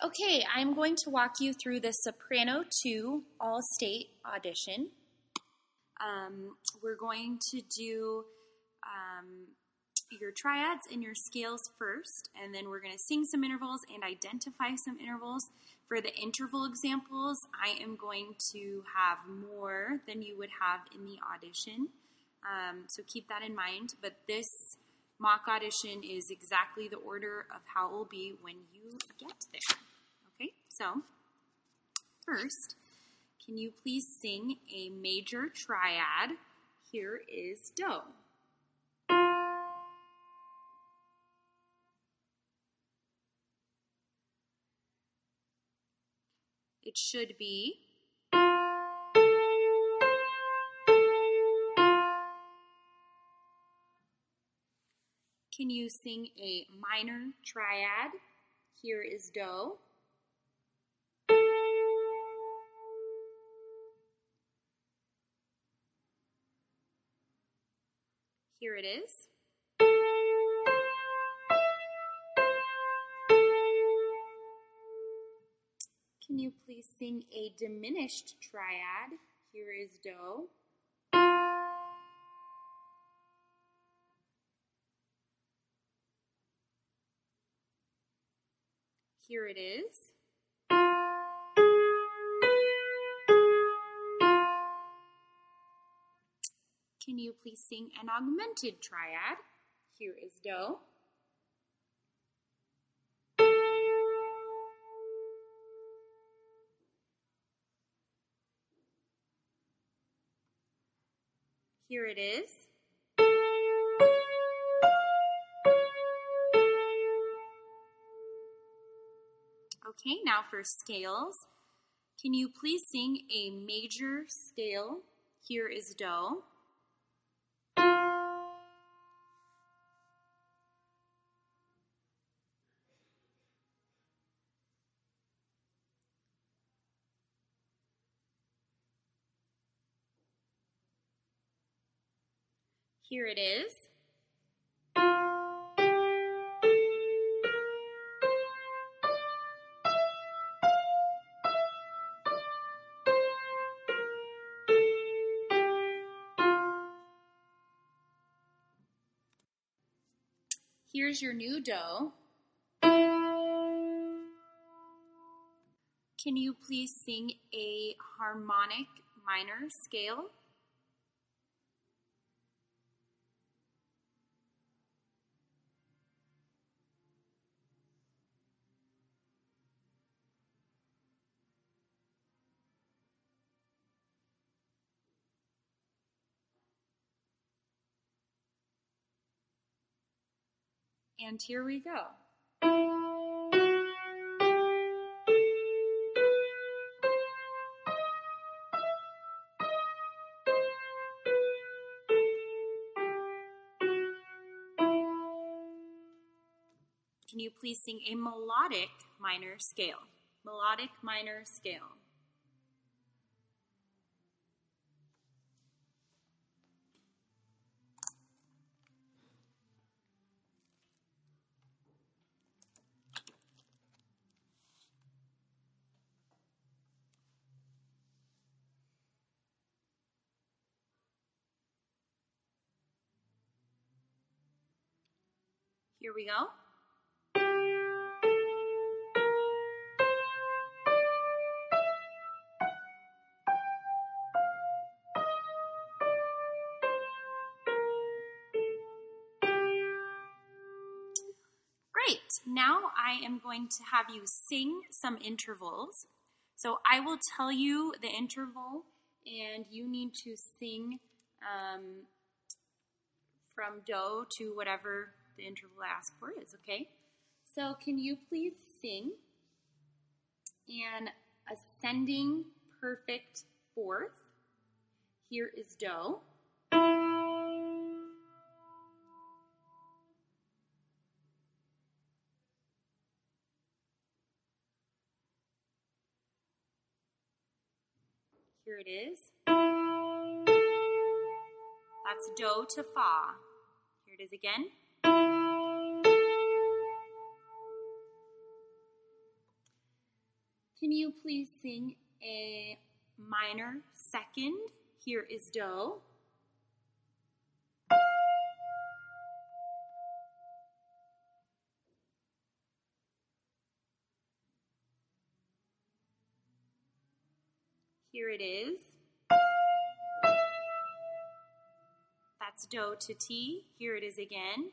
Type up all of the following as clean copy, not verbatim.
Okay, I'm going to walk you through the Soprano 2 All-State audition. We're going to do your triads and your scales first, and then we're going to sing some intervals and identify some intervals. For the interval examples, I am going to have more than you would have in the audition, so keep that in mind. But this mock audition is exactly the order of how it will be when you get there. Okay, so first, can you please sing a major triad? Here is Do. It should be Can you sing a minor triad? Here is Do. Here it is. Can you please sing a diminished triad? Here is Do. Here it is. Can you please sing an augmented triad? Here is Do. Here it is. Okay, now for scales. Can you please sing a major scale? Here is Do. Here it is. Here's your new Do. Can you please sing a harmonic minor scale? And here we go. Can you please sing a melodic minor scale? Melodic minor scale. Here we go. Great. Now I am going to have you sing some intervals. So I will tell you the interval, and you need to sing from Do to whatever the interval asks for is, okay? So can you please sing an ascending perfect fourth? Here is Do. Here it is. That's Do to Fa. Here it is again. Can you please sing a minor second? Here is Do. Here it is. That's Do to T. Here it is again.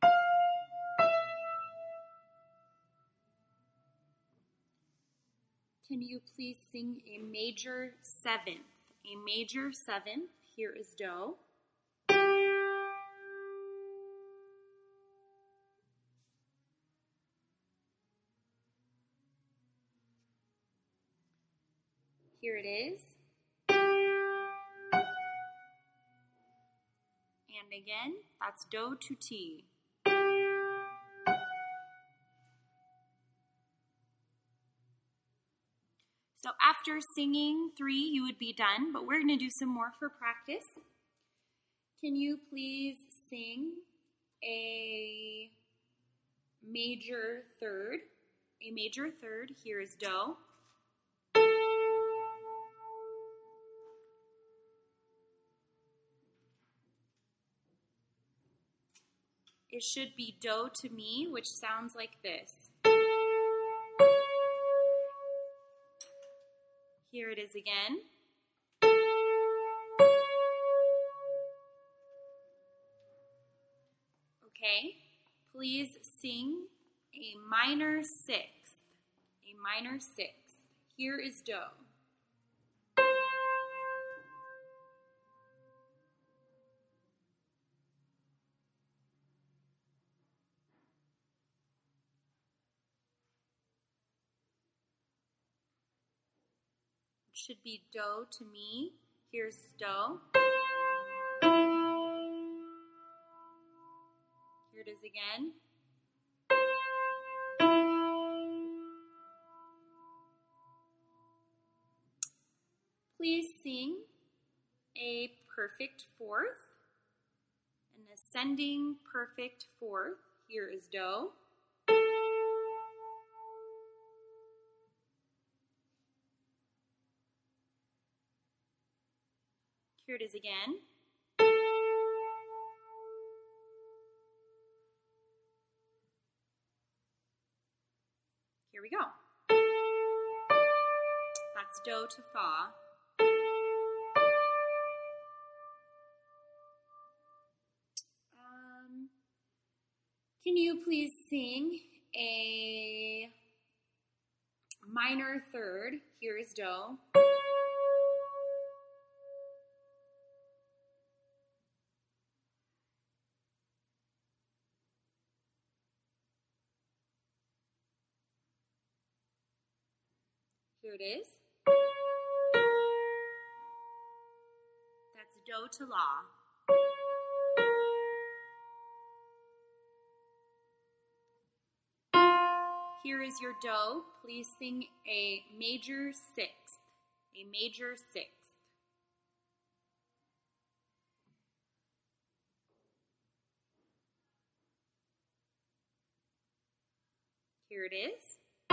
Can you please sing a major seventh? A major seventh. Here is Do. Here it is. And again, that's Do to T. So after singing 3, you would be done, but we're going to do some more for practice. Can you please sing a major third? A major third. Here is Do. It should be Do to Mi, which sounds like this. Here it is again. Okay, please sing a minor sixth. A minor sixth. Here is Do. Should be Do to Mi. Here's Do. Here it is again. Please sing a perfect fourth, an ascending perfect fourth. Here is Do. Here it is again. Here we go. That's Do to Fa. Can you please sing a minor third? Here is Do. Here it is. That's Do to La. Here is your Do. Please sing a major sixth. A major sixth. Here it is.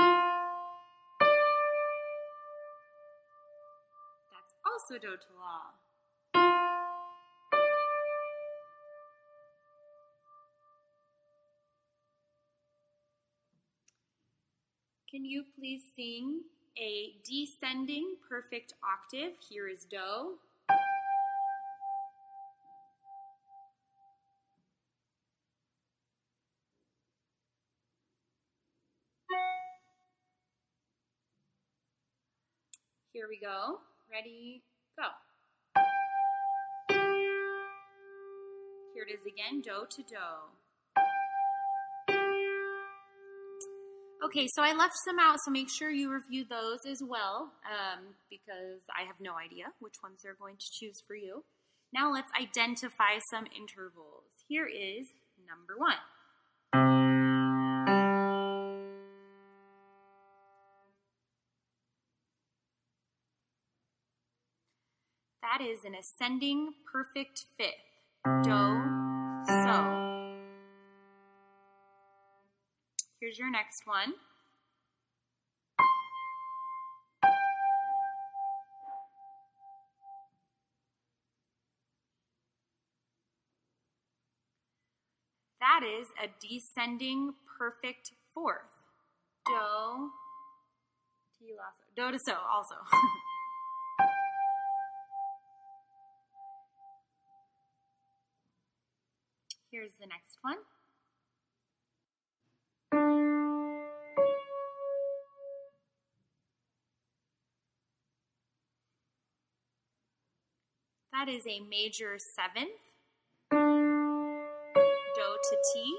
That's also Do to La. Can you please sing a descending perfect octave? Here is Do. Here we go. Ready, go. Here it is again, Do to Do. Okay, so I left some out, so make sure you review those as well, because I have no idea which ones they're going to choose for you. Now let's identify some intervals. Here is number 1. That is an ascending perfect fifth. Do, So. Here's your next one. That is a descending perfect fourth. Do, ti, la, so. Do to so also. Here's the next one. That is a major seventh. Do to ti.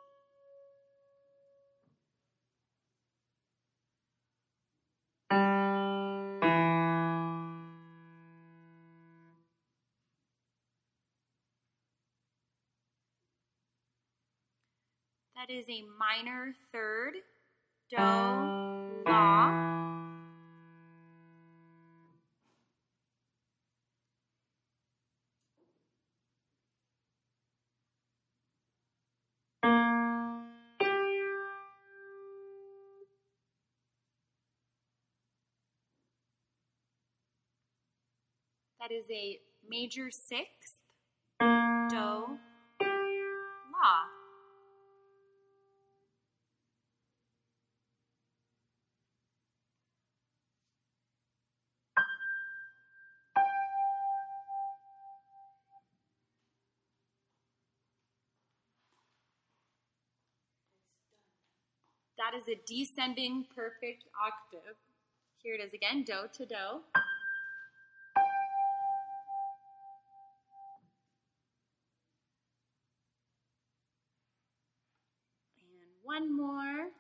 That is a minor third. Do, la. That is a major sixth. Do, la. That is a descending perfect octave. Here it is again, do to do. And one more.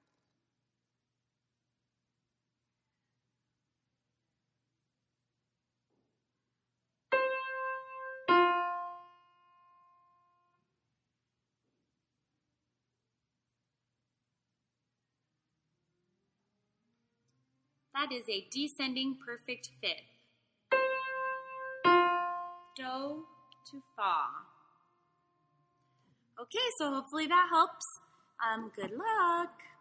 That is a descending perfect fifth. Do to fa. Okay, so hopefully that helps. Good luck.